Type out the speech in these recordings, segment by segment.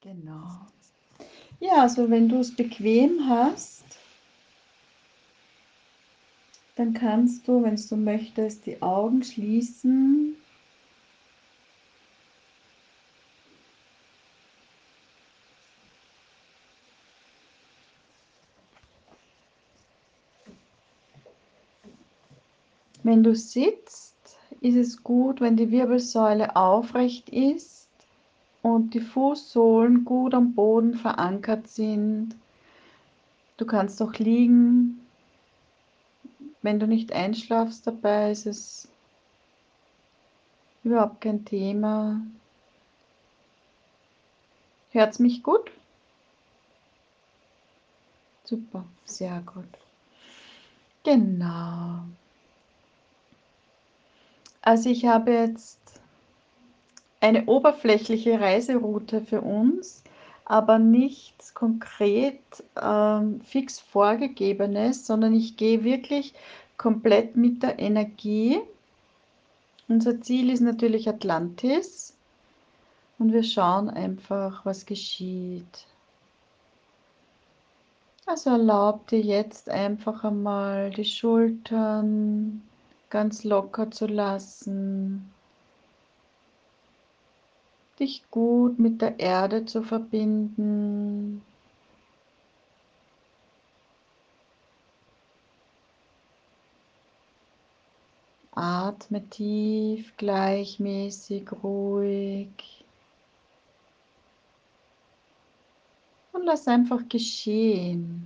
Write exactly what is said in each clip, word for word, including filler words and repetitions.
Genau. Ja, also wenn du es bequem hast, dann kannst du, wenn du möchtest, die Augen schließen. Wenn du sitzt, ist es gut, wenn die Wirbelsäule aufrecht ist und die Fußsohlen gut am Boden verankert sind. Du kannst auch liegen. Wenn du nicht einschlafst dabei, ist es überhaupt kein Thema. Hört es mich gut? Super, sehr gut. Genau. Also ich habe jetzt eine oberflächliche Reiseroute für uns, aber nichts konkret ähm, fix vorgegebenes, sondern ich gehe wirklich komplett mit der Energie. Unser Ziel ist natürlich Atlantis und wir schauen einfach, was geschieht. Also erlaub dir jetzt einfach einmal die Schultern ganz locker zu lassen, dich gut mit der Erde zu verbinden. Atme tief, gleichmäßig, ruhig und lass einfach geschehen.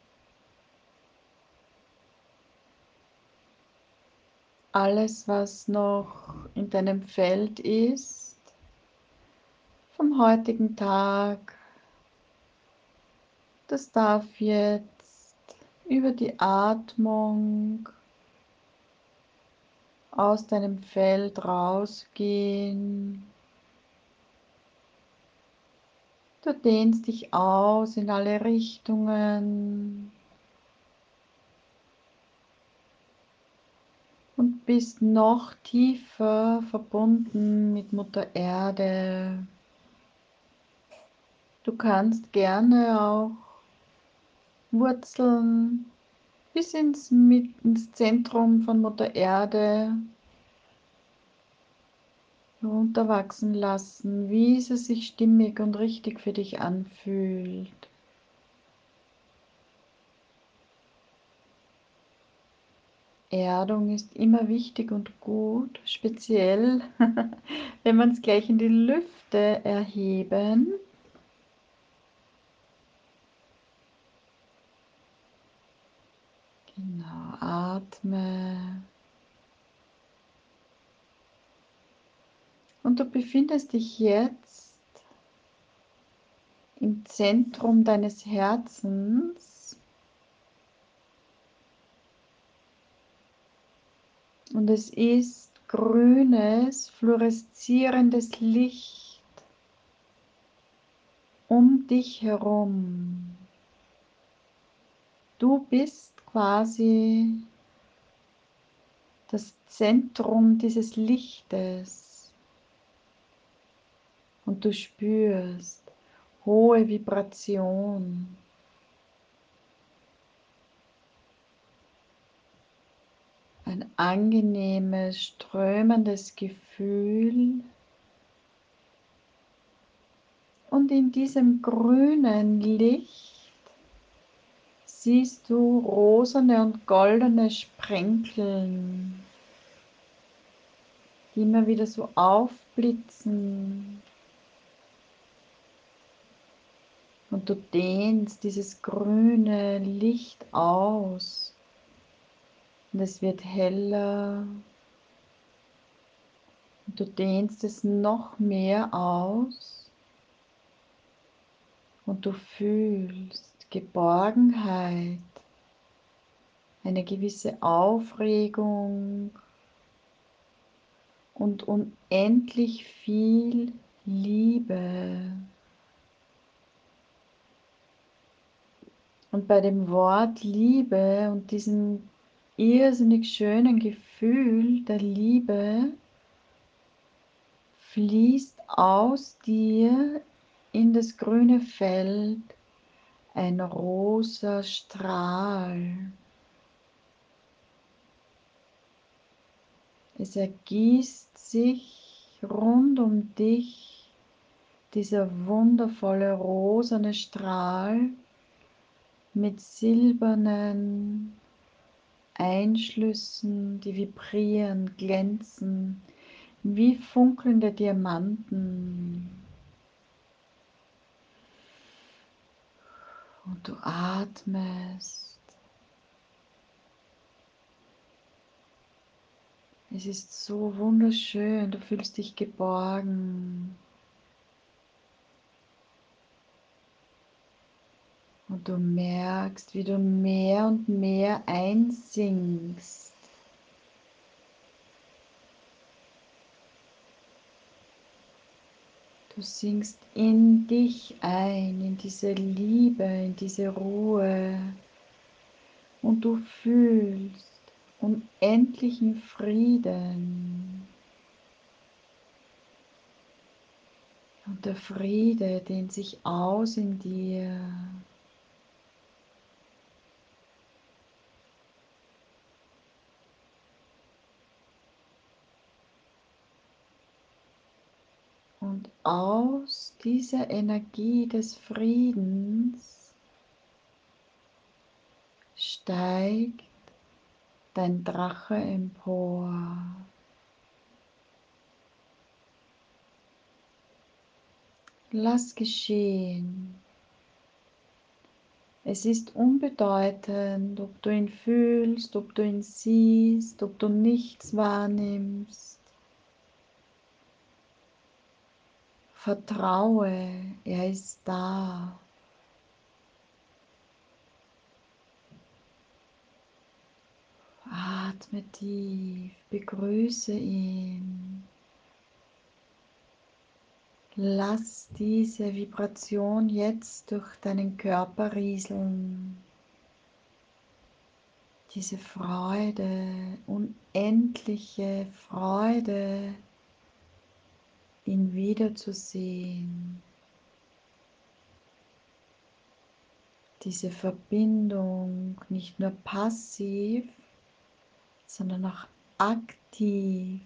Alles, was noch in deinem Feld ist, vom heutigen Tag, das darf jetzt über die Atmung aus deinem Feld rausgehen. Du dehnst dich aus in alle Richtungen und bist noch tiefer verbunden mit Mutter Erde. Du kannst gerne auch Wurzeln bis ins, mit, ins Zentrum von Mutter Erde runterwachsen lassen, wie es sich stimmig und richtig für dich anfühlt. Erdung ist immer wichtig und gut, speziell wenn man es gleich in die Lüfte erheben. Genau, atme. Und du befindest dich jetzt im Zentrum deines Herzens. Und es ist grünes, fluoreszierendes Licht um dich herum. Du bist quasi das Zentrum dieses Lichtes und du spürst hohe Vibration. Ein angenehmes, strömendes Gefühl. Und in diesem grünen Licht siehst du rosane und goldene Sprenkeln, die immer wieder so aufblitzen. Und du dehnst dieses grüne Licht aus. Und es wird heller. Und du dehnst es noch mehr aus. Und du fühlst Geborgenheit, eine gewisse Aufregung und unendlich viel Liebe. Und bei dem Wort Liebe und diesem irrsinnig schönen Gefühl der Liebe fließt aus dir in das grüne Feld ein rosa Strahl. Es ergießt sich rund um dich dieser wundervolle rosane Strahl mit silbernen Einschlüssen, die vibrieren, glänzen wie funkelnde Diamanten. Und du atmest. Es ist so wunderschön, du fühlst dich geborgen. Und du merkst, wie du mehr und mehr einsinkst. Du sinkst in dich ein, in diese Liebe, in diese Ruhe. Und du fühlst unendlichen Frieden. Und der Friede dehnt sich aus in dir. Und aus dieser Energie des Friedens steigt dein Drache empor. Lass geschehen. Es ist unbedeutend, ob du ihn fühlst, ob du ihn siehst, ob du nichts wahrnimmst. Vertraue, er ist da. Atme tief, begrüße ihn. Lass diese Vibration jetzt durch deinen Körper rieseln. Diese Freude, unendliche Freude, ihn wiederzusehen. Diese Verbindung nicht nur passiv, sondern auch aktiv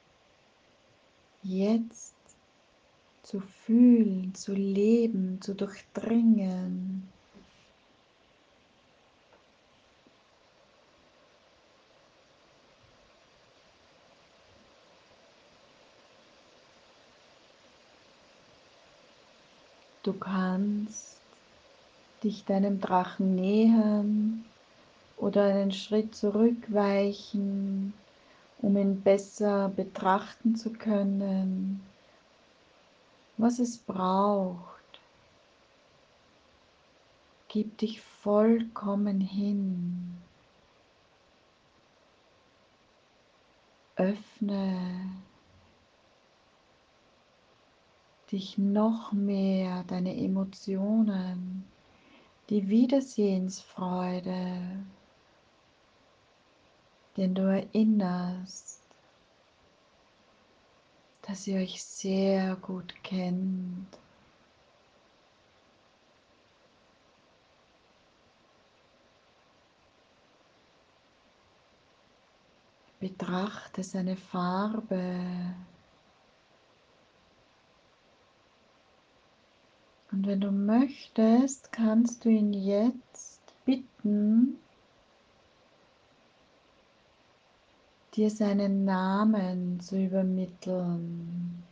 jetzt zu fühlen, zu leben, zu durchdringen. Du kannst dich deinem Drachen nähern oder einen Schritt zurückweichen, um ihn besser betrachten zu können, was es braucht. Gib dich vollkommen hin. Öffne dich noch mehr, deine Emotionen, die Wiedersehensfreude, denn du erinnerst, dass ihr euch sehr gut kennt. Betrachte seine Farbe und wenn du möchtest, kannst du ihn jetzt bitten, dir seinen Namen zu übermitteln.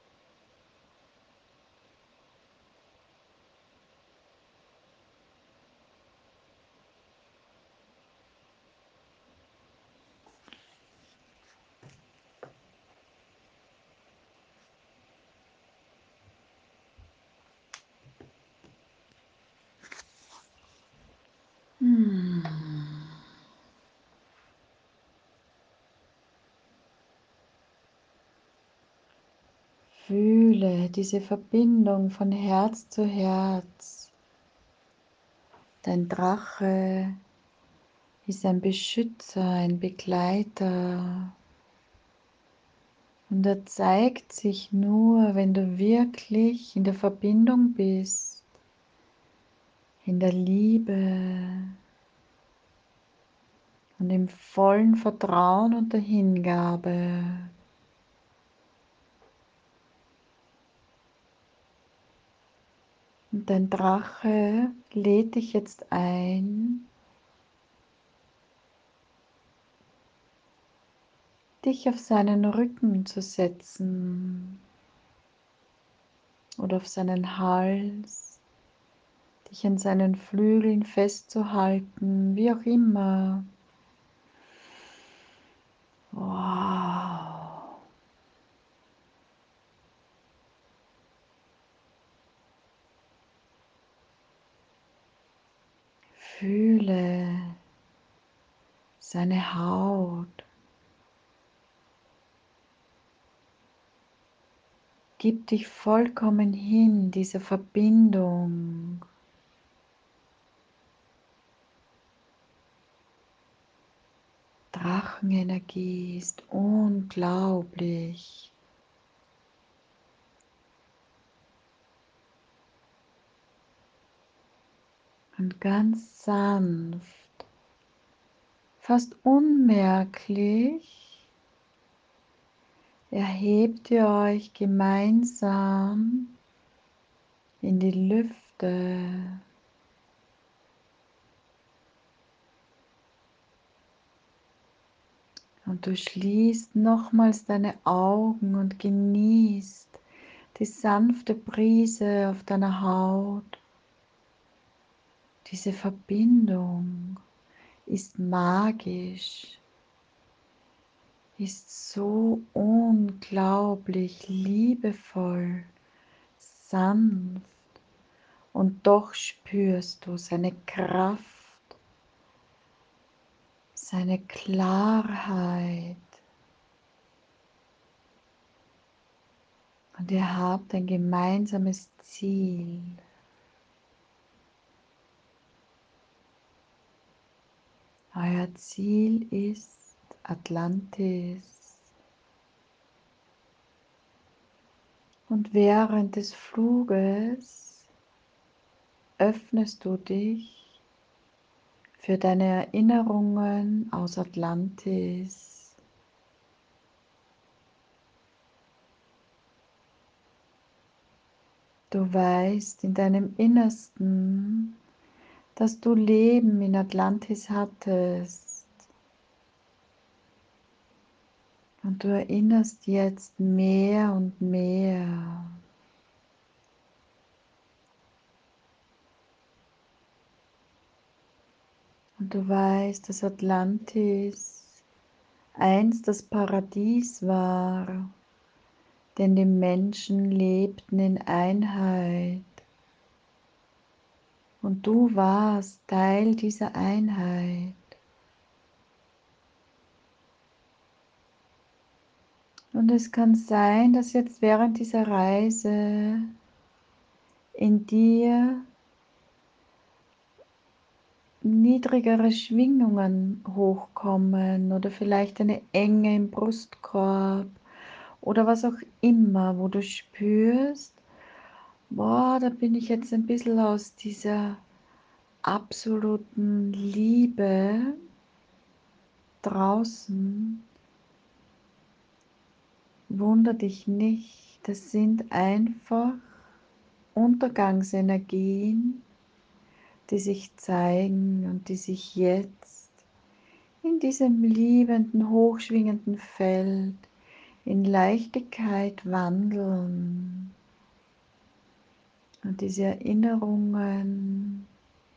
Hm. Fühle diese Verbindung von Herz zu Herz. Dein Drache ist ein Beschützer, ein Begleiter. Und er zeigt sich nur, wenn du wirklich in der Verbindung bist, in der Liebe und im vollen Vertrauen und der Hingabe. Und dein Drache lädt dich jetzt ein, dich auf seinen Rücken zu setzen oder auf seinen Hals, dich an seinen Flügeln festzuhalten, wie auch immer. Wow. Fühle seine Haut. Gib dich vollkommen hin, dieser Verbindung. Drachenenergie ist unglaublich. Und ganz sanft, fast unmerklich, erhebt ihr euch gemeinsam in die Lüfte. Und du schließt nochmals deine Augen und genießt die sanfte Brise auf deiner Haut. Diese Verbindung ist magisch, ist so unglaublich liebevoll, sanft, und doch spürst du seine Kraft, seine Klarheit. Und ihr habt ein gemeinsames Ziel. Euer Ziel ist Atlantis. Und während des Fluges öffnest du dich für deine Erinnerungen aus Atlantis. Du weißt in deinem Innersten, dass du Leben in Atlantis hattest. Und du erinnerst jetzt mehr und mehr. Und du weißt, dass Atlantis einst das Paradies war, denn die Menschen lebten in Einheit. Und du warst Teil dieser Einheit. Und es kann sein, dass jetzt während dieser Reise in dir niedrigere Schwingungen hochkommen oder vielleicht eine Enge im Brustkorb oder was auch immer, wo du spürst, boah, da bin ich jetzt ein bisschen aus dieser absoluten Liebe draußen. Wunder dich nicht, das sind einfach Untergangsenergien, die sich zeigen und die sich jetzt in diesem liebenden, hochschwingenden Feld in Leichtigkeit wandeln. Und diese Erinnerungen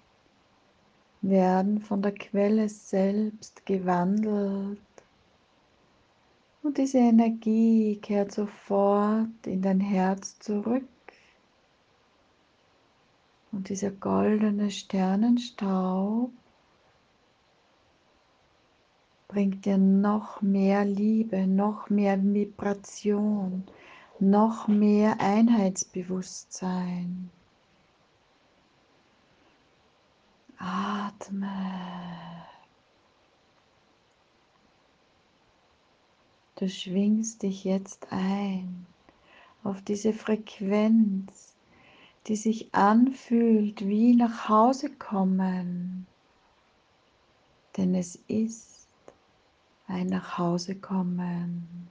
werden von der Quelle selbst gewandelt. Und diese Energie kehrt sofort in dein Herz zurück. Und dieser goldene Sternenstaub bringt dir noch mehr Liebe, noch mehr Vibration, noch mehr Einheitsbewusstsein. Atme. Du schwingst dich jetzt ein auf diese Frequenz, die sich anfühlt wie nach Hause kommen, denn es ist ein Nachhausekommen.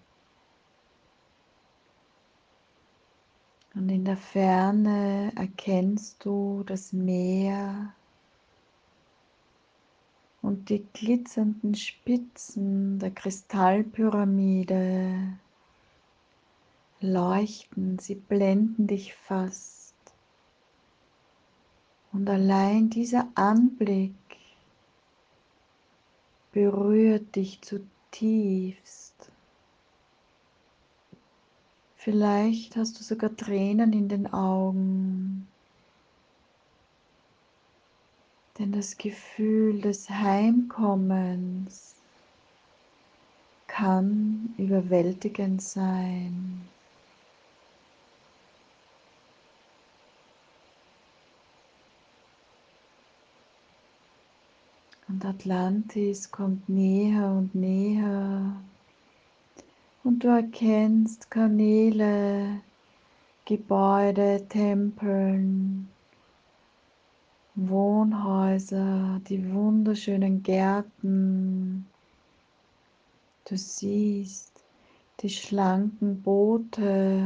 Und in der Ferne erkennst du das Meer und die glitzernden Spitzen der Kristallpyramide leuchten, sie blenden dich fast. Und allein dieser Anblick berührt dich zutiefst. Vielleicht hast du sogar Tränen in den Augen, denn das Gefühl des Heimkommens kann überwältigend sein. Und Atlantis kommt näher und näher und du erkennst Kanäle, Gebäude, Tempeln, Wohnhäuser, die wunderschönen Gärten. Du siehst die schlanken Boote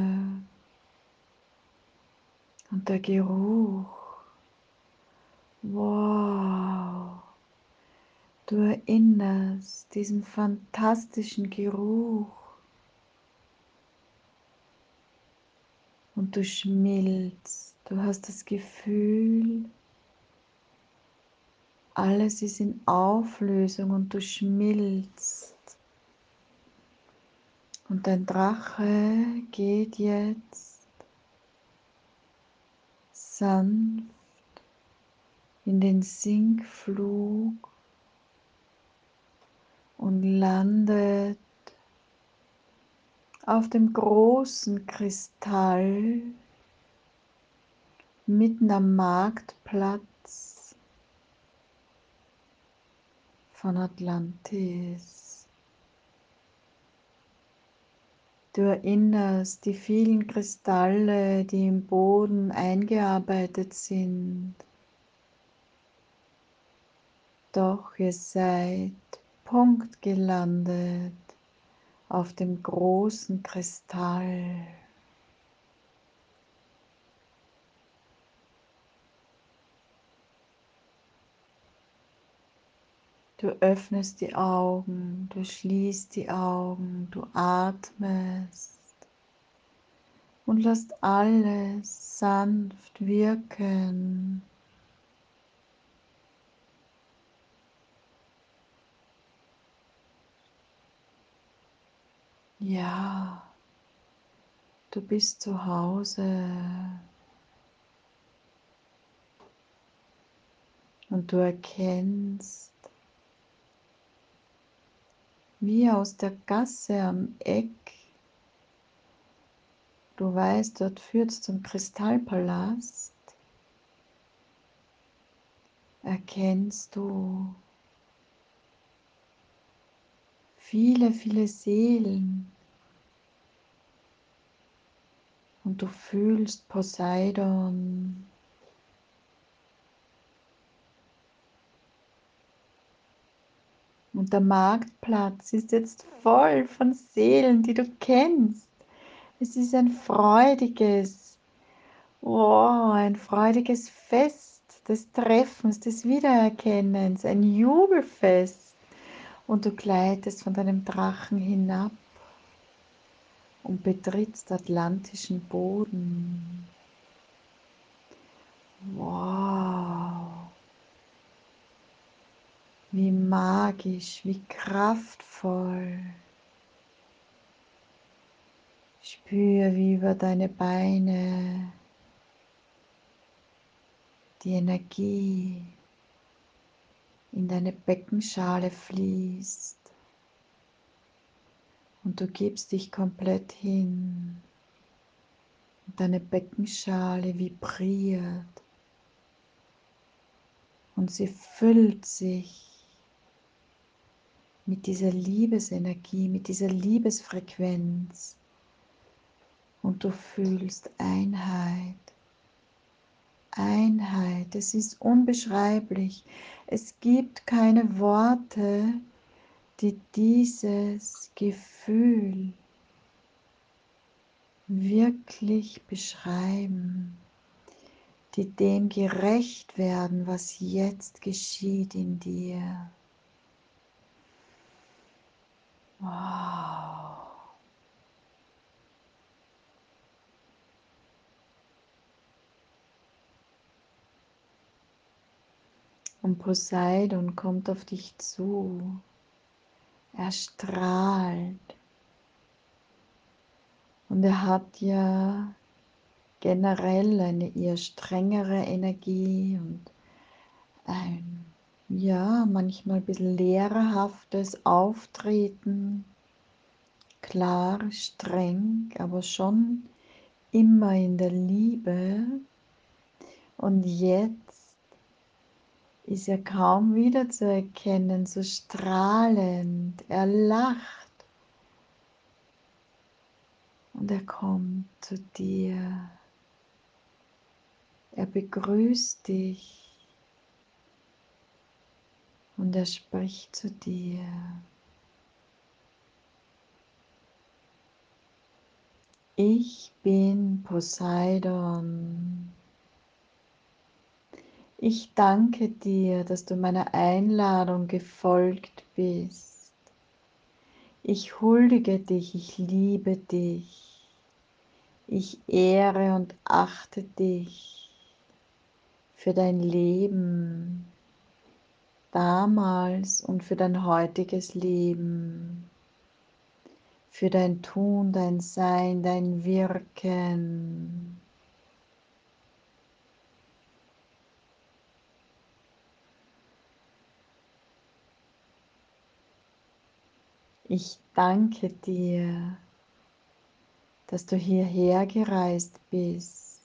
und der Geruch. Wow, du erinnerst diesen fantastischen Geruch und du schmilzt. Du hast das Gefühl, alles ist in Auflösung und du schmilzt. Und dein Drache geht jetzt sanft in den Sinkflug und landet auf dem großen Kristall mitten am Marktplatz von Atlantis. Du erinnerst die vielen Kristalle, die im Boden eingearbeitet sind. Doch ihr seid Punkt gelandet auf dem großen Kristall. Du öffnest die Augen, du schließt die Augen, du atmest und lässt alles sanft wirken. Ja, du bist zu Hause und du erkennst, wie aus der Gasse am Eck, du weißt, dort führt's zum Kristallpalast, erkennst du viele, viele Seelen und du fühlst Poseidon. Und der Marktplatz ist jetzt voll von Seelen, die du kennst. Es ist ein freudiges, wow, ein freudiges Fest des Treffens, des Wiedererkennens, ein Jubelfest. Und du gleitest von deinem Drachen hinab und betrittst atlantischen Boden. Wow, wie magisch, wie kraftvoll. Spür, wie über deine Beine die Energie in deine Beckenschale fließt und du gibst dich komplett hin. Deine Beckenschale vibriert und sie füllt sich mit dieser Liebesenergie, mit dieser Liebesfrequenz. Und du fühlst Einheit. Einheit, es ist unbeschreiblich. Es gibt keine Worte, die dieses Gefühl wirklich beschreiben, die dem gerecht werden, was jetzt geschieht in dir. Wow. Und Poseidon kommt auf dich zu. Er strahlt. Und er hat ja generell eine eher strengere Energie und ein, ja, manchmal ein bisschen lehrerhaftes Auftreten. Klar, streng, aber schon immer in der Liebe. Und jetzt ist er kaum wiederzuerkennen, so strahlend. Er lacht und er kommt zu dir. Er begrüßt dich und er spricht zu dir. Ich bin Poseidon. Ich danke dir, dass du meiner Einladung gefolgt bist. Ich huldige dich, ich liebe dich. Ich ehre und achte dich für dein Leben damals und für dein heutiges Leben, für dein Tun, dein Sein, dein Wirken. Ich danke dir, dass du hierher gereist bist.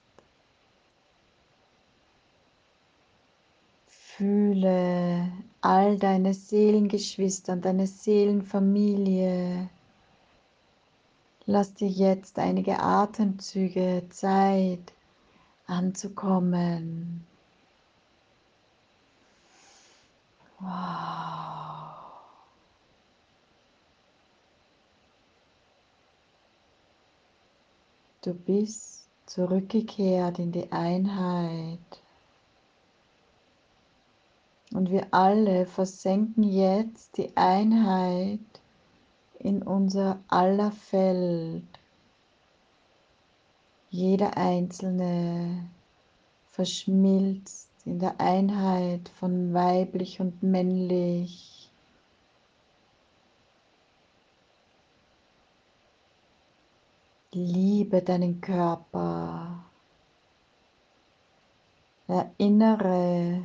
Fühle all deine Seelengeschwister und deine Seelenfamilie. Lass dir jetzt einige Atemzüge Zeit anzukommen. Wow. Du bist zurückgekehrt in die Einheit. Und wir alle versenken jetzt die Einheit in unser aller Feld. Jeder Einzelne verschmilzt in der Einheit von weiblich und männlich. Liebe deinen Körper. Erinnere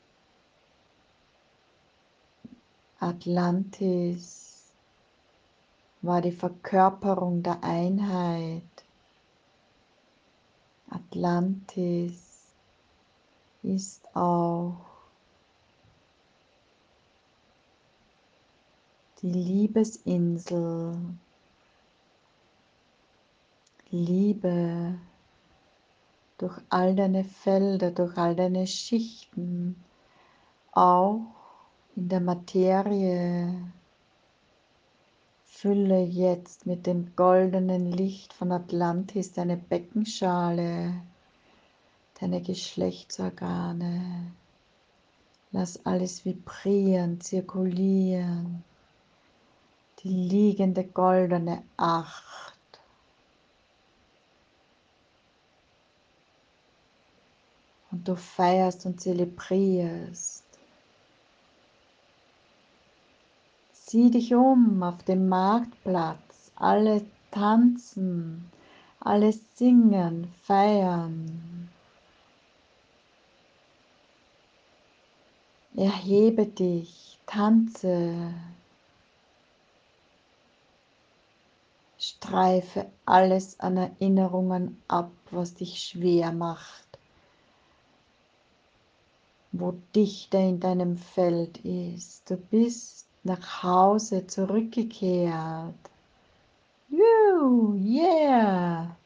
Atlantis war die Verkörperung der Einheit. Atlantis ist auch die Liebesinsel. Liebe durch all deine Felder, durch all deine Schichten, auch in der Materie. Fülle jetzt mit dem goldenen Licht von Atlantis deine Beckenschale, deine Geschlechtsorgane. Lass alles vibrieren, zirkulieren. Die liegende goldene Acht. Und du feierst und zelebrierst. Sieh dich um auf dem Marktplatz. Alle tanzen, alle singen, feiern. Erhebe dich, tanze, streife alles an Erinnerungen ab, was dich schwer macht, wo dichter in deinem Feld ist. Du bist nach Hause zurückgekehrt. Woo, yeah!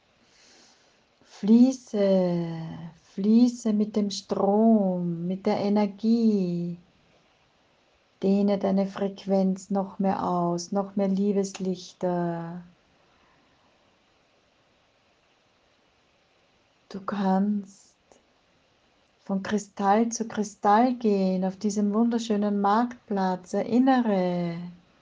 Fließe, fließe mit dem Strom, mit der Energie. Dehne deine Frequenz noch mehr aus, noch mehr Liebeslichter. Du kannst von Kristall zu Kristall gehen auf diesem wunderschönen Marktplatz. Erinnere,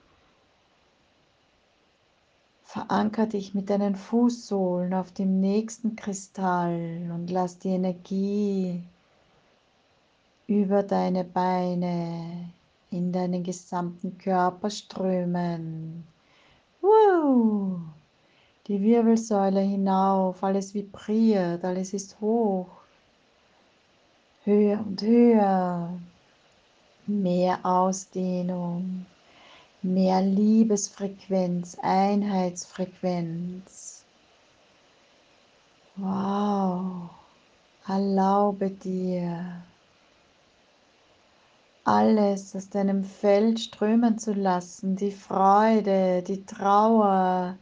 verankere dich mit deinen Fußsohlen auf dem nächsten Kristall und lass die Energie über deine Beine in deinen gesamten Körper strömen. Wow. Die Wirbelsäule hinauf, alles vibriert, alles ist hoch, höher und höher, mehr Ausdehnung, mehr Liebesfrequenz, Einheitsfrequenz. Wow, erlaube dir, alles aus deinem Feld strömen zu lassen, die Freude, die Trauer,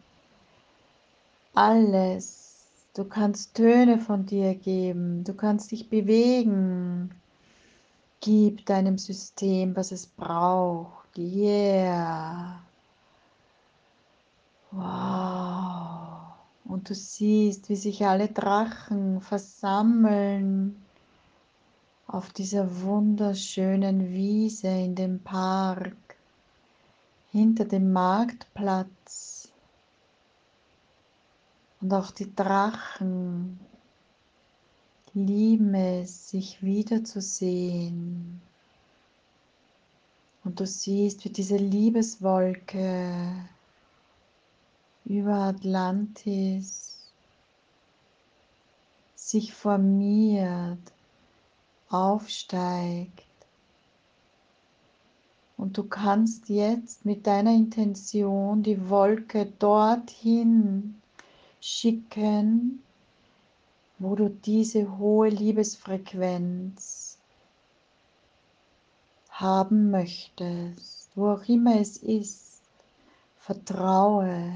alles. Du kannst Töne von dir geben, du kannst dich bewegen. Gib deinem System, was es braucht. Yeah. Wow. Und du siehst, wie sich alle Drachen versammeln auf dieser wunderschönen Wiese in dem Park, hinter dem Marktplatz. Und auch die Drachen lieben es, sich wiederzusehen. Und du siehst, wie diese Liebeswolke über Atlantis sich formiert, aufsteigt. Und du kannst jetzt mit deiner Intention die Wolke dorthin schicken, wo du diese hohe Liebesfrequenz haben möchtest, wo auch immer es ist. Vertraue.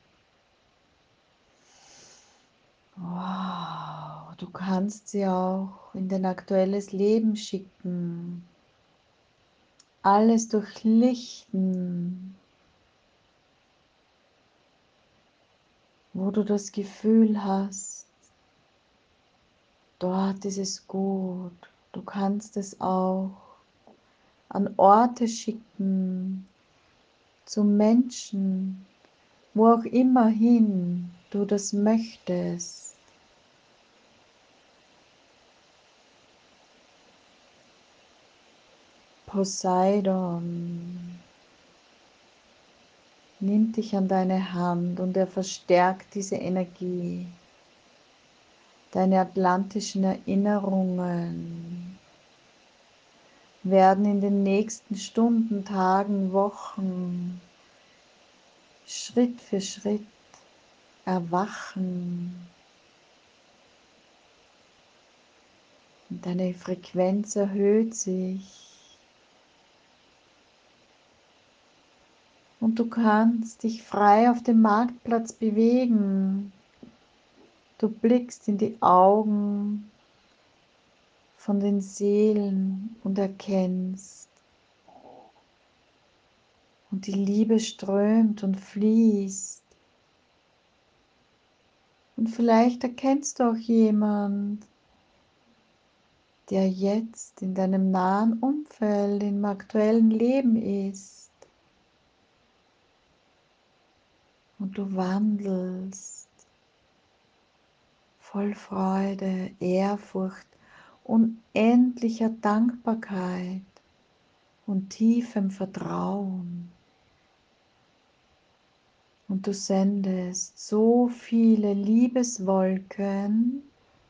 Wow, du kannst sie auch in dein aktuelles Leben schicken. Alles durchlichten, wo du das Gefühl hast, dort ist es gut. Du kannst es auch an Orte schicken, zu Menschen, wo auch immer hin du das möchtest. Poseidon nimmt dich an deine Hand und er verstärkt diese Energie. Deine atlantischen Erinnerungen werden in den nächsten Stunden, Tagen, Wochen Schritt für Schritt erwachen. Und deine Frequenz erhöht sich. Und du kannst dich frei auf dem Marktplatz bewegen. Du blickst in die Augen von den Seelen und erkennst. Und die Liebe strömt und fließt. Und vielleicht erkennst du auch jemand, der jetzt in deinem nahen Umfeld, im aktuellen Leben ist. Und du wandelst voll Freude, Ehrfurcht, unendlicher Dankbarkeit und tiefem Vertrauen. Und du sendest so viele Liebeswolken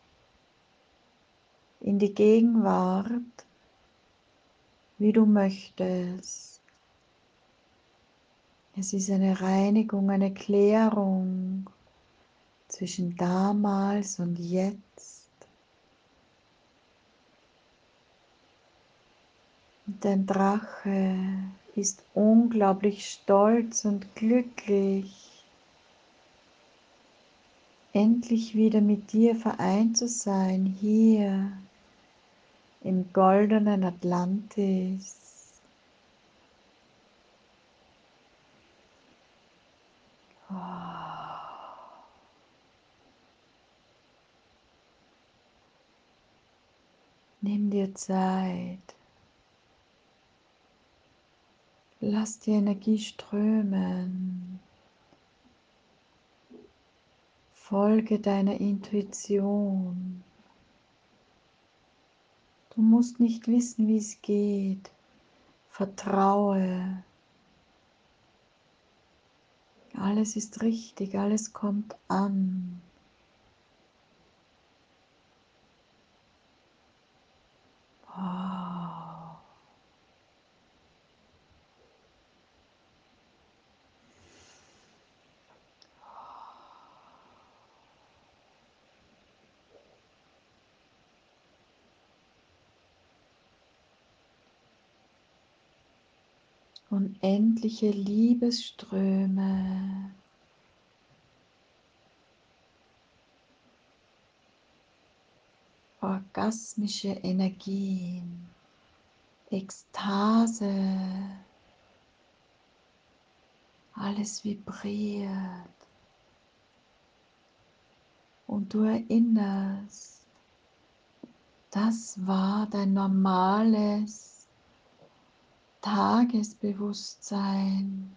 in die Gegenwart, wie du möchtest. Es ist eine Reinigung, eine Klärung zwischen damals und jetzt. Und dein Drache ist unglaublich stolz und glücklich, endlich wieder mit dir vereint zu sein, hier im goldenen Atlantis. Oh. Nimm dir Zeit. Lass die Energie strömen. Folge deiner Intuition. Du musst nicht wissen, wie es geht. Vertraue. Alles ist richtig, alles kommt an. Wow. Unendliche Liebesströme, orgasmische Energien, Ekstase, alles vibriert und du erinnerst, das war dein normales Tagesbewusstsein,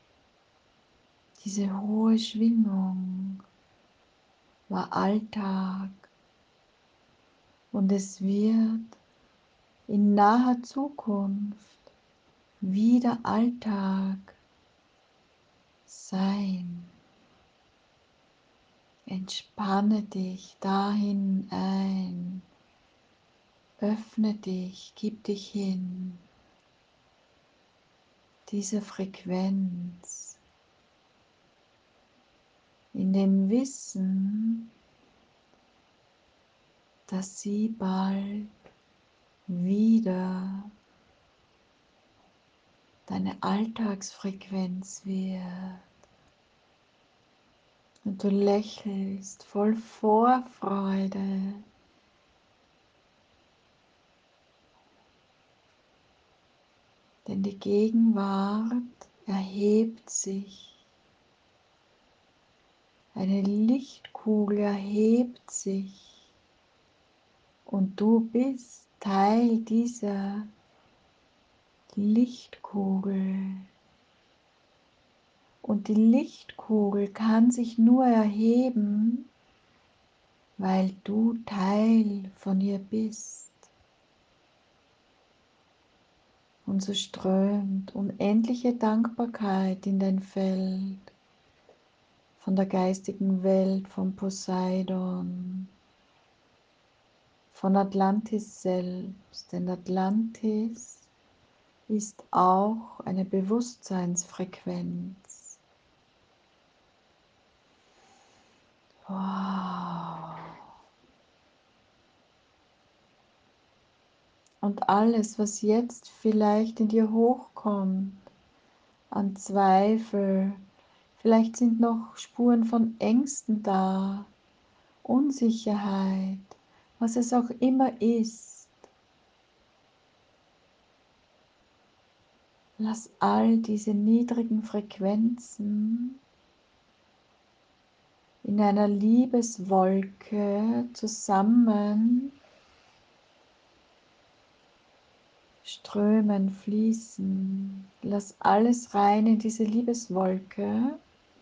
diese hohe Schwingung war Alltag und es wird in naher Zukunft wieder Alltag sein. Entspanne dich dahin ein, öffne dich, gib dich hin, diese Frequenz, in dem Wissen, dass sie bald wieder deine Alltagsfrequenz wird. Und du lächelst voll Vorfreude. Denn die Gegenwart erhebt sich. Eine Lichtkugel erhebt sich. Und du bist Teil dieser Lichtkugel. Und die Lichtkugel kann sich nur erheben, weil du Teil von ihr bist. Und so strömt unendliche Dankbarkeit in dein Feld, von der geistigen Welt, von Poseidon, von Atlantis selbst. Denn Atlantis ist auch eine Bewusstseinsfrequenz. Wow. Und alles, was jetzt vielleicht in dir hochkommt, an Zweifel, vielleicht sind noch Spuren von Ängsten da, Unsicherheit, was es auch immer ist. Lass all diese niedrigen Frequenzen in einer Liebeswolke zusammen strömen, fließen. Lass alles rein in diese Liebeswolke.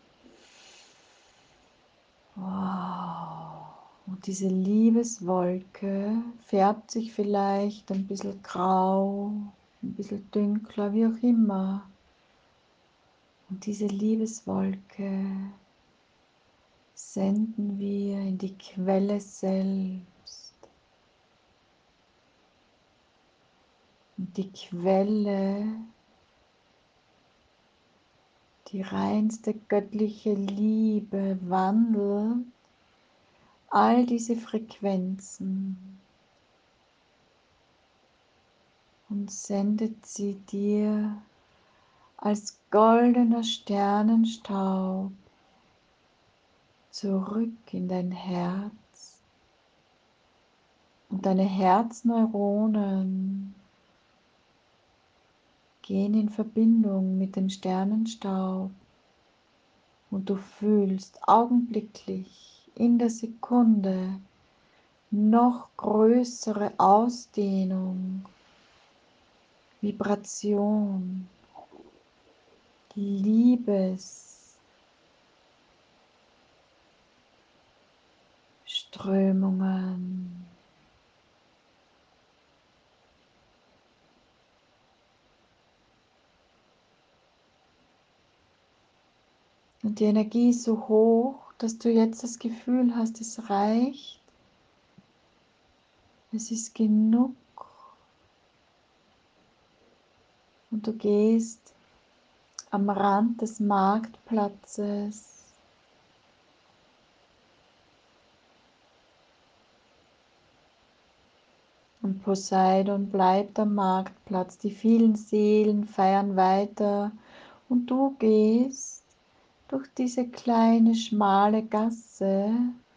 Wow. Und diese Liebeswolke färbt sich vielleicht ein bisschen grau, ein bisschen dunkler, wie auch immer. Und diese Liebeswolke senden wir in die Quelle selbst. Und die Quelle, die reinste göttliche Liebe wandelt all diese Frequenzen und sendet sie dir als goldener Sternenstaub zurück in dein Herz und deine Herzneuronen gehen in Verbindung mit dem Sternenstaub und du fühlst augenblicklich in der Sekunde noch größere Ausdehnung, Vibration, Liebesströmungen. Und die Energie ist so hoch, dass du jetzt das Gefühl hast, es reicht, es ist genug. Und du gehst am Rand des Marktplatzes und Poseidon bleibt am Marktplatz. Die vielen Seelen feiern weiter und du gehst durch diese kleine schmale Gasse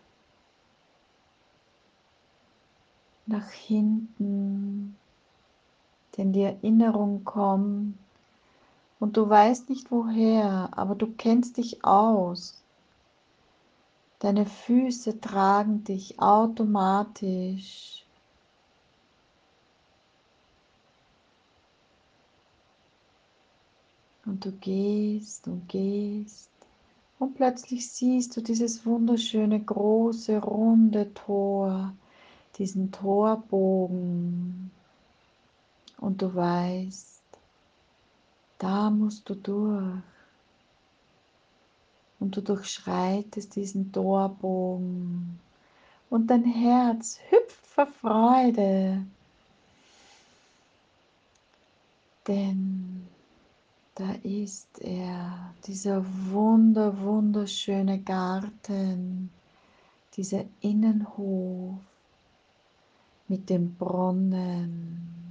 nach hinten, denn die Erinnerung kommt und du weißt nicht woher, aber du kennst dich aus. Deine Füße tragen dich automatisch. Und du gehst und gehst und plötzlich siehst du dieses wunderschöne große runde Tor, diesen Torbogen und du weißt, da musst du durch und du durchschreitest diesen Torbogen und dein Herz hüpft vor Freude, denn da ist er, dieser wunder, wunderschöne Garten, dieser Innenhof mit dem Brunnen.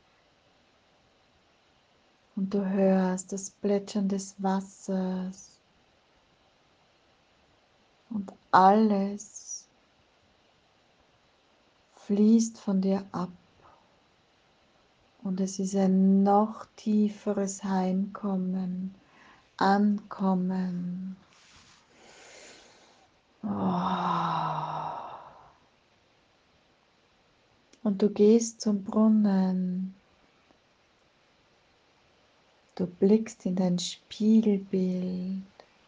Und du hörst das Plätschern des Wassers und alles fließt von dir ab. Und es ist ein noch tieferes Heimkommen, Ankommen. Oh. Und du gehst zum Brunnen. Du blickst in dein Spiegelbild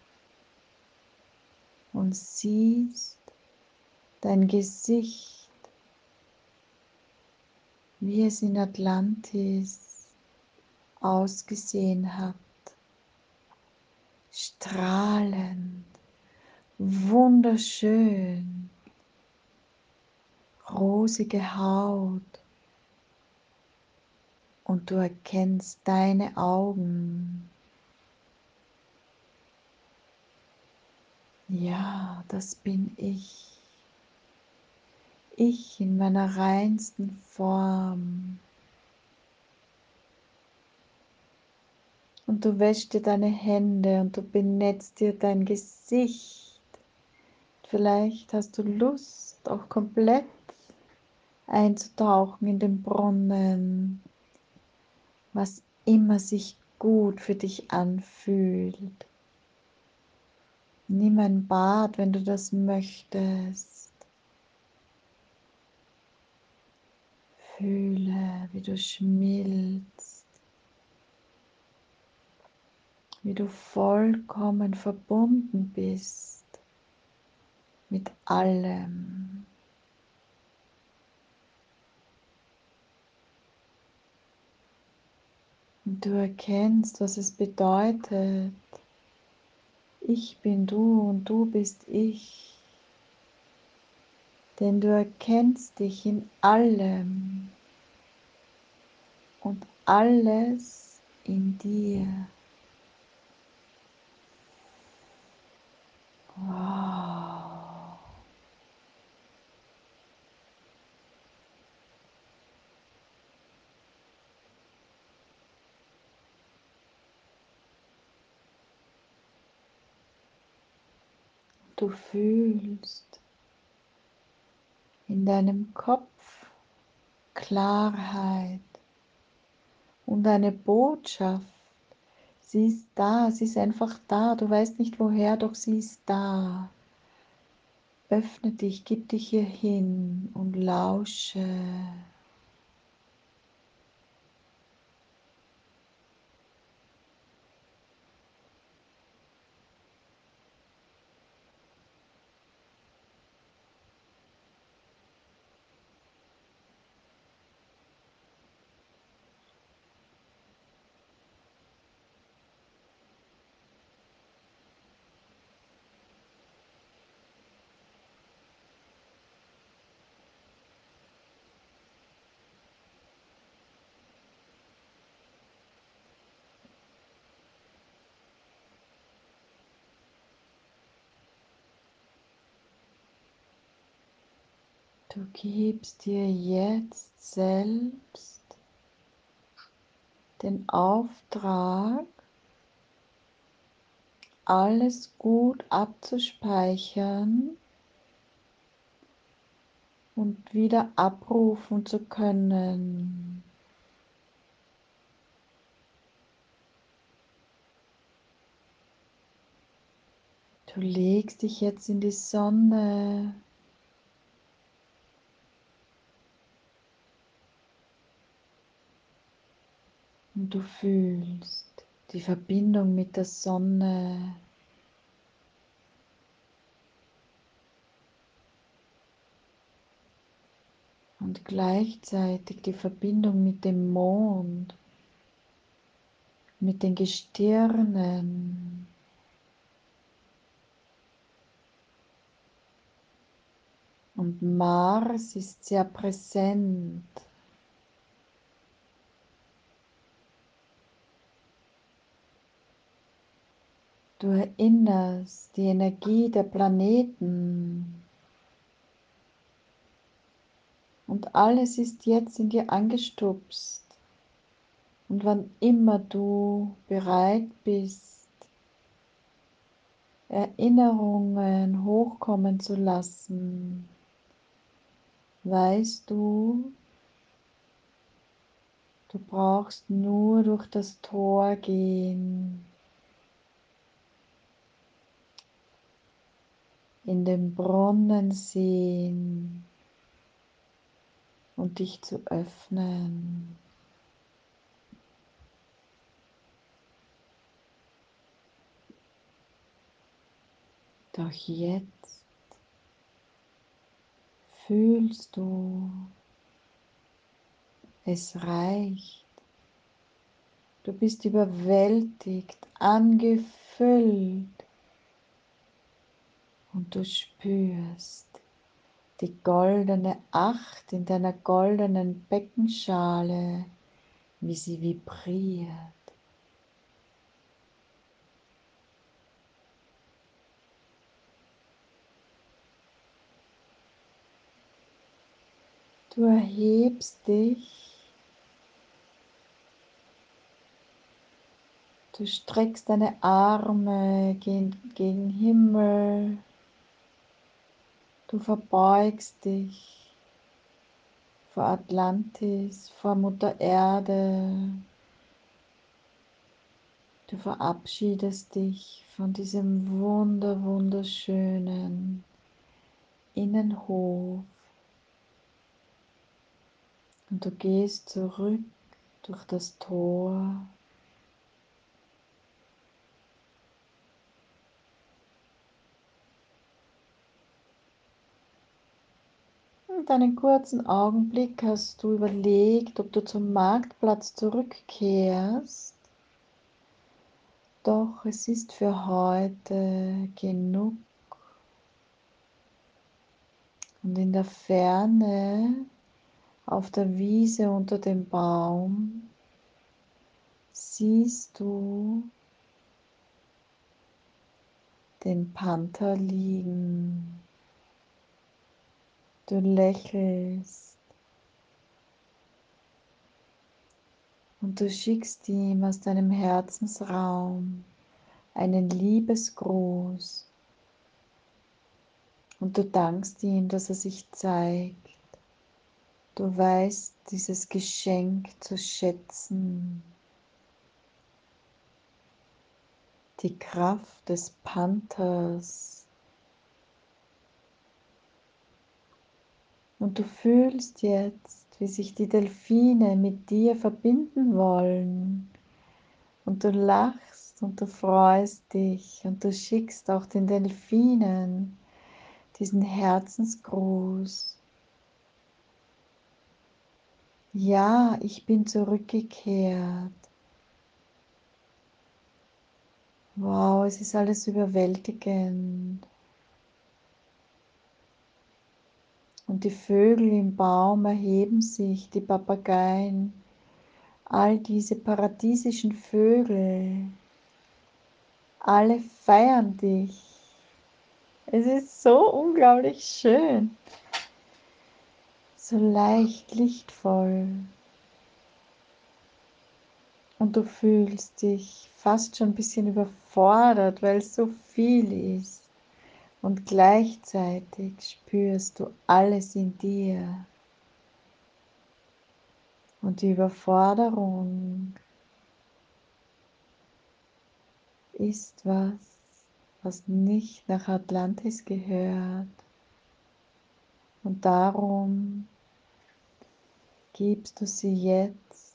und siehst dein Gesicht, wie es in Atlantis ausgesehen hat. Strahlend, wunderschön, rosige Haut. Und du erkennst deine Augen. Ja, das bin ich. Ich in meiner reinsten Form. Und du wäschst dir deine Hände und du benetzt dir dein Gesicht. Vielleicht hast du Lust, auch komplett einzutauchen in den Brunnen, was immer sich gut für dich anfühlt. Nimm ein Bad, wenn du das möchtest. Fühle, wie du schmilzt, wie du vollkommen verbunden bist mit allem. Und du erkennst, was es bedeutet. Ich bin du und du bist ich. Denn du erkennst dich in allem und alles in dir. Wow. Du fühlst in deinem Kopf Klarheit und eine Botschaft. Sie ist da, sie ist einfach da. Du weißt nicht woher, doch sie ist da. Öffne dich, gib dich hier hin und lausche. Du gibst dir jetzt selbst den Auftrag, alles gut abzuspeichern und wieder abrufen zu können. Du legst dich jetzt in die Sonne. Und du fühlst die Verbindung mit der Sonne. Und gleichzeitig die Verbindung mit dem Mond, mit den Gestirnen. Und Mars ist sehr präsent. Du erinnerst die Energie der Planeten. Und alles ist jetzt in dir angestupst. Und wann immer du bereit bist, Erinnerungen hochkommen zu lassen, weißt du, du brauchst nur durch das Tor gehen, in den Brunnen sehen und dich zu öffnen. Doch jetzt fühlst du, es reicht. Du bist überwältigt, angefüllt und du spürst die goldene Acht in deiner goldenen Beckenschale, wie sie vibriert. Du erhebst dich, du streckst deine Arme gegen, gegen Himmel, du verbeugst dich vor Atlantis, vor Mutter Erde. Du verabschiedest dich von diesem wunder, wunderschönen Innenhof und du gehst zurück durch das Tor und einen kurzen Augenblick hast du überlegt, ob du zum Marktplatz zurückkehrst. Doch es ist für heute genug. Und in der Ferne, auf der Wiese unter dem Baum, siehst du den Panther liegen. Du lächelst und du schickst ihm aus deinem Herzensraum einen Liebesgruß Und du dankst ihm, dass er sich zeigt. Du weißt dieses Geschenk zu schätzen. Die Kraft des Panthers. Und du fühlst jetzt, wie sich die Delfine mit dir verbinden wollen. Und du lachst und du freust dich und du schickst auch den Delfinen diesen Herzensgruß. Ja, ich bin zurückgekehrt. Wow, es ist alles überwältigend. Und die Vögel im Baum erheben sich, die Papageien, all diese paradiesischen Vögel, alle feiern dich. Es ist so unglaublich schön, so leicht lichtvoll. Und du fühlst dich fast schon ein bisschen überfordert, weil es so viel ist. Und gleichzeitig spürst du alles in dir. Und die Überforderung ist was, was nicht nach Atlantis gehört. Und darum gibst du sie jetzt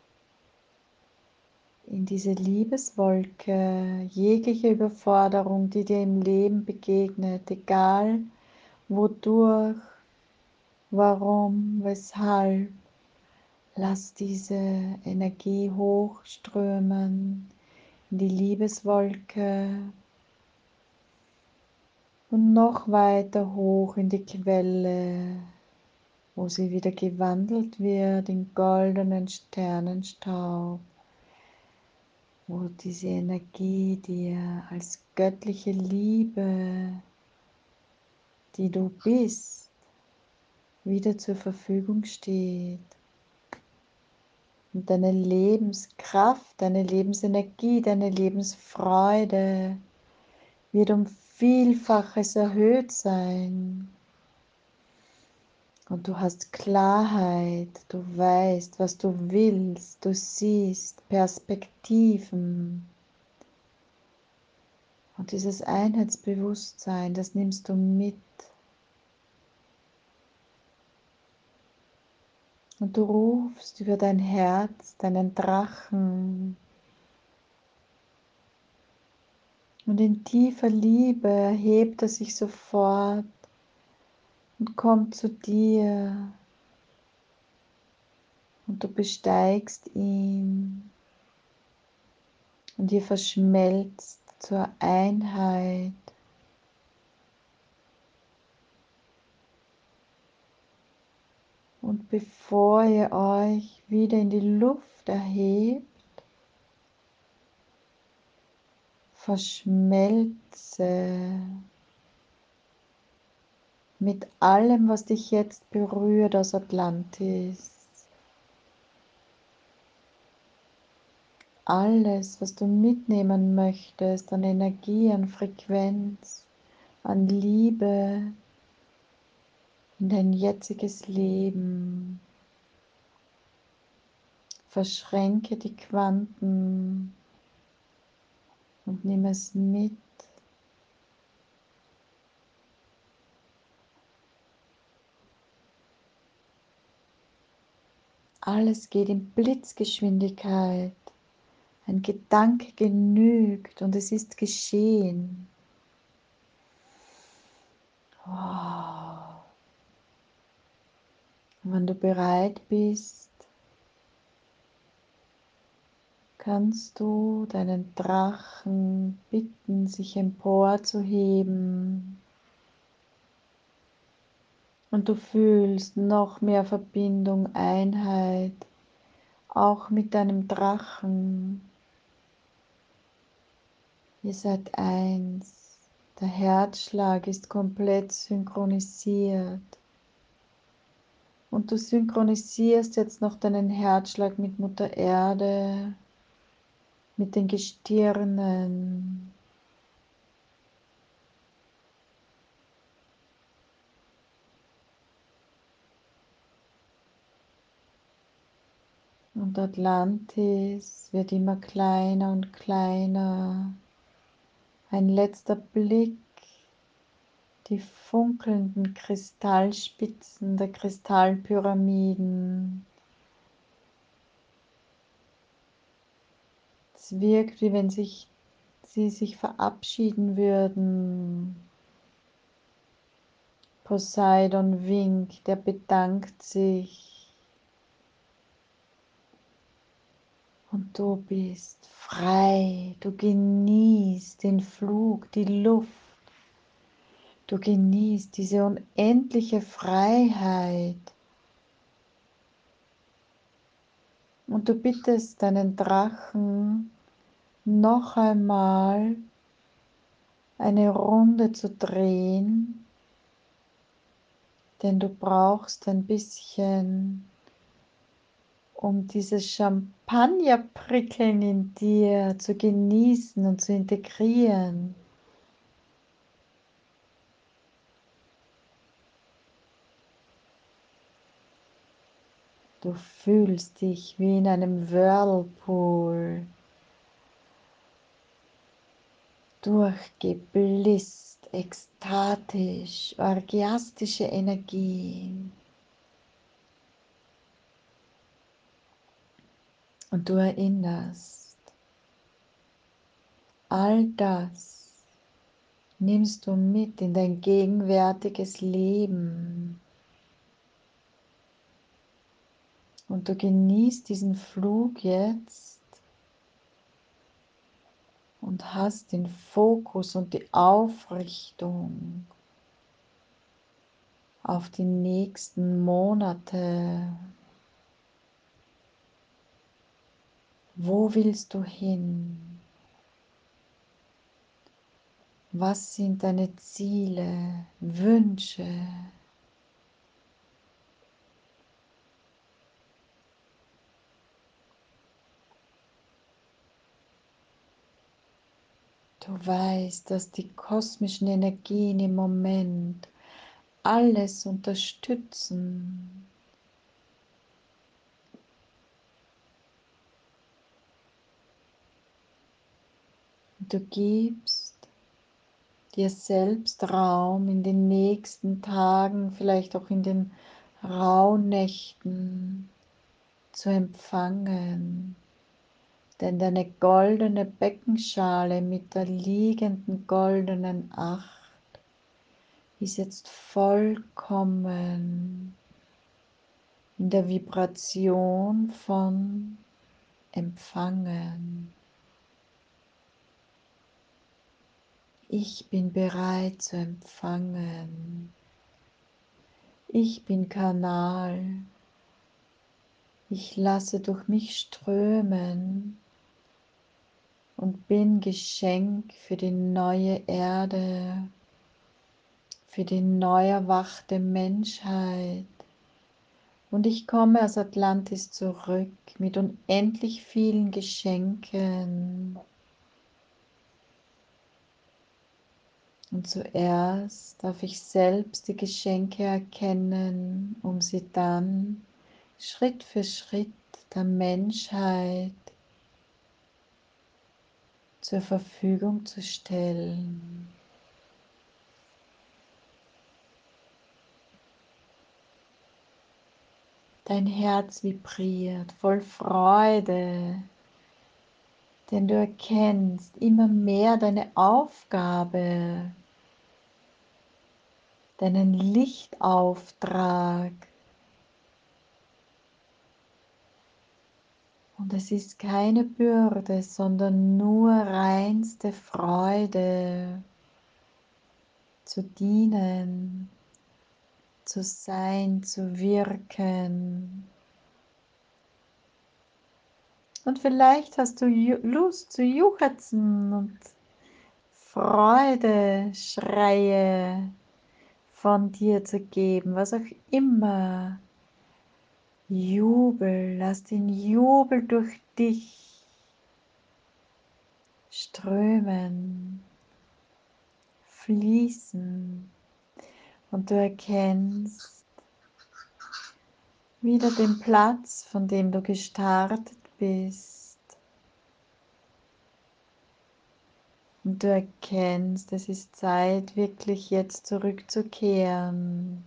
in diese Liebeswolke, jegliche Überforderung, die dir im Leben begegnet, egal wodurch, warum, weshalb. Lass diese Energie hochströmen in die Liebeswolke und noch weiter hoch in die Quelle, wo sie wieder gewandelt wird in goldenen Sternenstaub, wo diese Energie dir als göttliche Liebe, die du bist, wieder zur Verfügung steht. Und deine Lebenskraft, deine Lebensenergie, deine Lebensfreude wird um Vielfaches erhöht sein. Und du hast Klarheit, du weißt, was du willst, du siehst Perspektiven. Und dieses Einheitsbewusstsein, das nimmst du mit. Und du rufst über dein Herz, deinen Drachen. Und in tiefer Liebe erhebt er sich sofort und kommt zu dir. Und du besteigst ihn. Und ihr verschmelzt zur Einheit. Und bevor ihr euch wieder in die Luft erhebt, verschmelze mit allem, was dich jetzt berührt aus Atlantis. Alles, was du mitnehmen möchtest an Energie, an Frequenz, an Liebe in dein jetziges Leben. Verschränke die Quanten und nimm es mit. Alles geht in Blitzgeschwindigkeit. Ein Gedanke genügt und es ist geschehen. Wow. Und wenn du bereit bist, kannst du deinen Drachen bitten, sich emporzuheben. Und du fühlst noch mehr Verbindung, Einheit, auch mit deinem Drachen. Ihr seid eins. Der Herzschlag ist komplett synchronisiert. Und du synchronisierst jetzt noch deinen Herzschlag mit Mutter Erde, mit den Gestirnen. Und Atlantis wird immer kleiner und kleiner. Ein letzter Blick, die funkelnden Kristallspitzen der Kristallpyramiden. Es wirkt, wie wenn sich, sie sich verabschieden würden. Poseidon winkt, er bedankt sich. Und du bist frei, du genießt den Flug, die Luft. Du genießt diese unendliche Freiheit. Und du bittest deinen Drachen noch einmal eine Runde zu drehen, denn du brauchst ein bisschen, um dieses Champagnerprickeln in dir zu genießen und zu integrieren. Du fühlst dich wie in einem Whirlpool, durchgeblisst, ekstatisch, orgiastische Energien. Und du erinnerst, all das nimmst du mit in dein gegenwärtiges Leben. Und du genießt diesen Flug jetzt und hast den Fokus und die Aufrichtung auf die nächsten Monate. Wo willst du hin? Was sind deine Ziele, Wünsche? Du weißt, dass die kosmischen Energien im Moment alles unterstützen. Du gibst dir selbst Raum in den nächsten Tagen, vielleicht auch in den Rauhnächten zu empfangen. Denn deine goldene Beckenschale mit der liegenden goldenen Acht ist jetzt vollkommen in der Vibration von Empfangen. Ich bin bereit zu empfangen. Ich bin Kanal. Ich lasse durch mich strömen und bin Geschenk für die neue Erde, für die neu erwachte Menschheit. Und ich komme aus Atlantis zurück mit unendlich vielen Geschenken. Und zuerst darf ich selbst die Geschenke erkennen, um sie dann Schritt für Schritt der Menschheit zur Verfügung zu stellen. Dein Herz vibriert voll Freude, denn du erkennst immer mehr deine Aufgabe, deinen Lichtauftrag. Und es ist keine Bürde, sondern nur reinste Freude, zu dienen, zu sein, zu wirken. Und vielleicht hast du Lust zu juchzen und Freude, Schreie von dir zu geben, was auch immer. Jubel, lass den Jubel durch dich strömen, fließen und du erkennst, wieder den Platz, von dem du gestartet bist. Und du erkennst, es ist Zeit, wirklich jetzt zurückzukehren.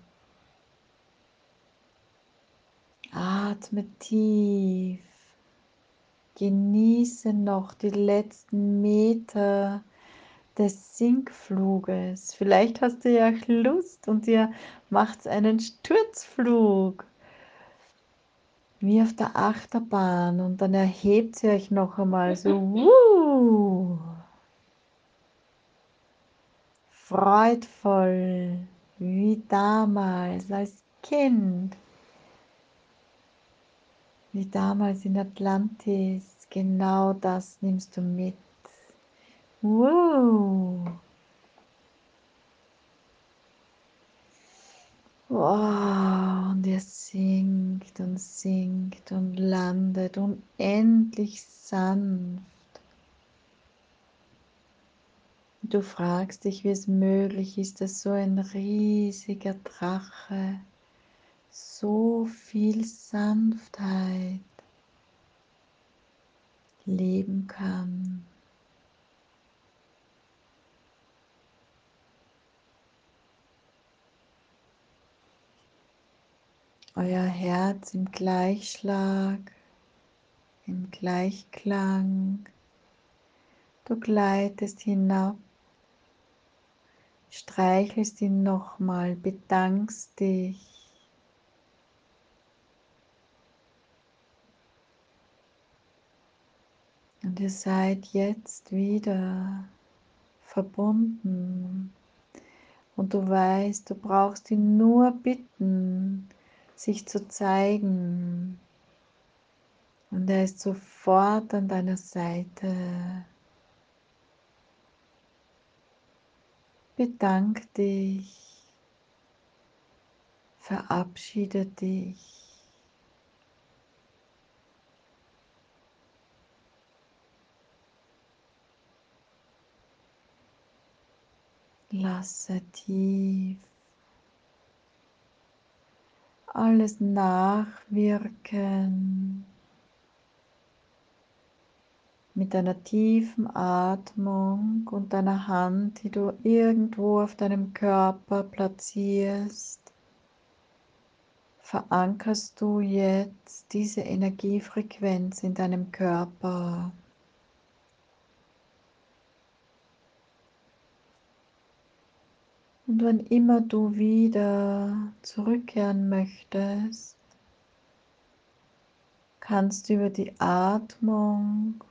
Atme tief. Genieße noch die letzten Meter des Sinkfluges. Vielleicht hast du ja Lust und ihr macht einen Sturzflug, wie auf der Achterbahn, und dann erhebt sie euch noch einmal so, wuh, freudvoll, wie damals als Kind, wie damals in Atlantis. Genau das nimmst du mit. Wow. Wow, und ihr sinkt und sinkt und landet unendlich sanft. Du fragst dich, wie es möglich ist, dass so ein riesiger Drache so viel Sanftheit leben kann. Euer Herz im Gleichschlag, im Gleichklang. Du gleitest hinab, streichelst ihn nochmal, bedankst dich. Und ihr seid jetzt wieder verbunden. Und du weißt, du brauchst ihn nur bitten, sich zu zeigen. Und er ist sofort an deiner Seite. Bedank dich, verabschiede dich. Lasse tief alles nachwirken. Mit einer tiefen Atmung und deiner Hand, die du irgendwo auf deinem Körper platzierst, verankerst du jetzt diese Energiefrequenz in deinem Körper. Und wann immer du wieder zurückkehren möchtest, kannst du über die Atmung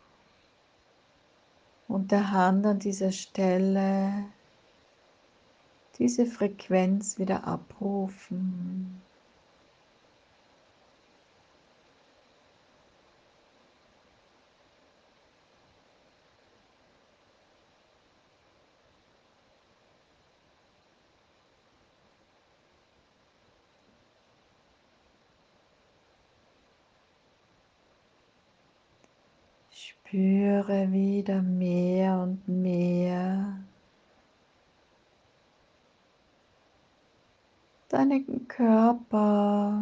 und der Hand an dieser Stelle diese Frequenz wieder abrufen. Spüre wieder mehr und mehr deinen Körper,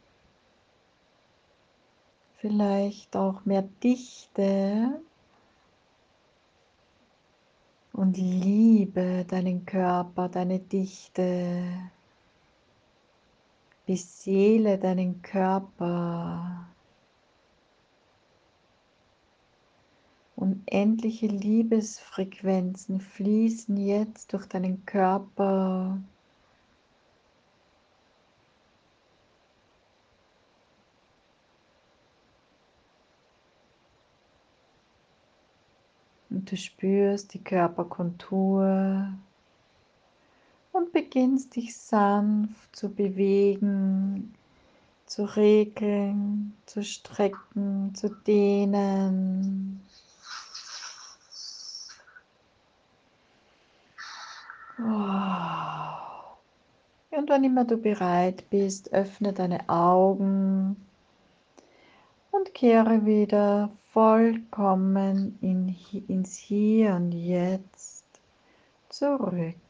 vielleicht auch mehr Dichte, und liebe deinen Körper, deine Dichte. Beseele deinen Körper. Unendliche Liebesfrequenzen fließen jetzt durch deinen Körper. Und du spürst die Körperkontur und beginnst dich sanft zu bewegen, zu regeln, zu strecken, zu dehnen. Wow. Und wann immer du bereit bist, öffne deine Augen und kehre wieder vollkommen in, ins Hier und Jetzt zurück.